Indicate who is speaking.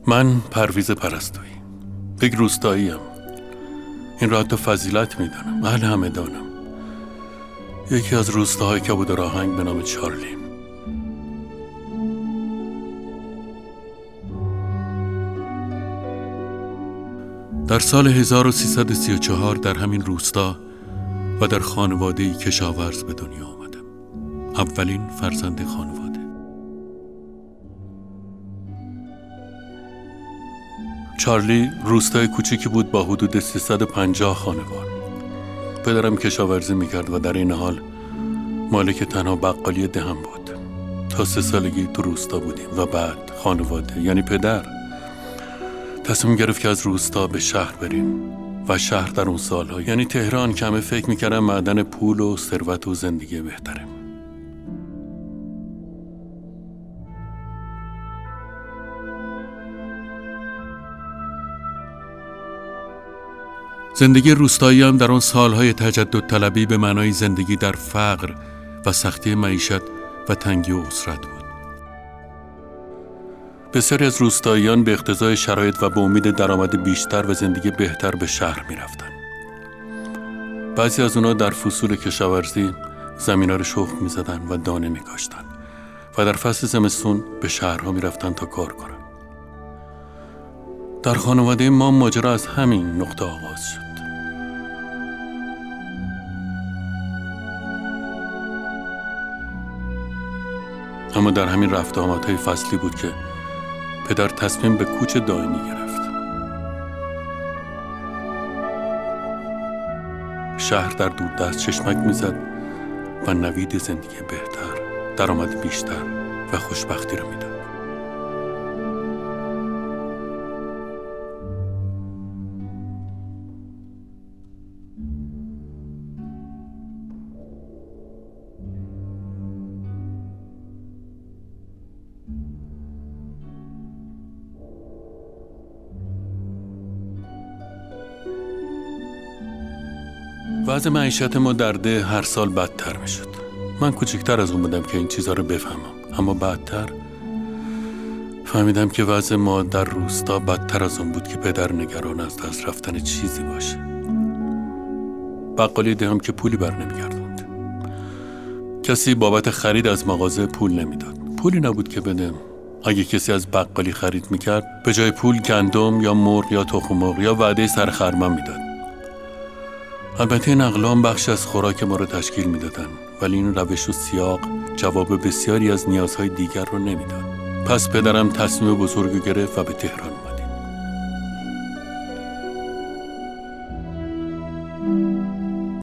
Speaker 1: من پرویز پرستویی، یک روستاییم. این را حتی فضیلت میدانم، اهل همه دانم. یکی از روستاهای کبودر آهنگ به نام چارلی. در سال 1334 در همین روستا و در خانواده‌ای کشاورز به دنیا آمدم. اولین فرزند خانواده. چارلی روستای کوچیکی بود با حدود 350 خانوار. پدرم کشاورزی میکرد و در این حال مالک تنها بقالی دهم بود. تا 3 سالگی تو روستا بودیم و بعد خانواده، یعنی پدر، تصمیم گرفت که از روستا به شهر بریم و شهر در اون سالها، یعنی تهران، که همه فکر میکردن معدن پول و ثروت و زندگی بهتره. زندگی روستایی هم در اون سالهای تجدد طلبی به معنای زندگی در فقر و سختی معیشت و تنگی و اسرت بود. بسیاری از روستاییان به اقتضای شرایط و به امید درآمد بیشتر و زندگی بهتر به شهر می رفتن. بعضی از اونا در فصول کشاورزی زمینا رو شخم می زدن و دانه می کاشتن و در فصل زمستون به شهرها می رفتن تا کار کنن. در خانواده ما ماجرا از همین نقطه آغاز شد. اما در همین رفت و آمدهای فصلی بود که پدر تصمیم به کوچ دائمی گرفت. شهر در دوردست چشمک میزد و نوید زندگی بهتر، درآمد بیشتر و خوشبختی رو میداد. وضع معیشت ما در ده هر سال بدتر می شد. من کوچکتر از اون بودم که این چیزها رو بفهمم، اما بعدتر فهمیدم که وضع ما در روستا بدتر از اون بود که پدر نگران از دست رفتن چیزی باشه. بقالی دهم که پولی بر نمیگردوند. کسی بابت خرید از مغازه پول نمیداد. پولی نبود که بدم. اگه کسی از بقالی خرید میکرد، به جای پول گندم یا مرغ یا تخم مرغ یا وعده سر خرمن میداد. البته این اقلام بخش از خوراک ما رو تشکیل میدادن، ولی این روش و سیاق جواب بسیاری از نیازهای دیگر رو نمیداد. پس پدرم تصمیم بزرگی گرفت و به تهران اومد.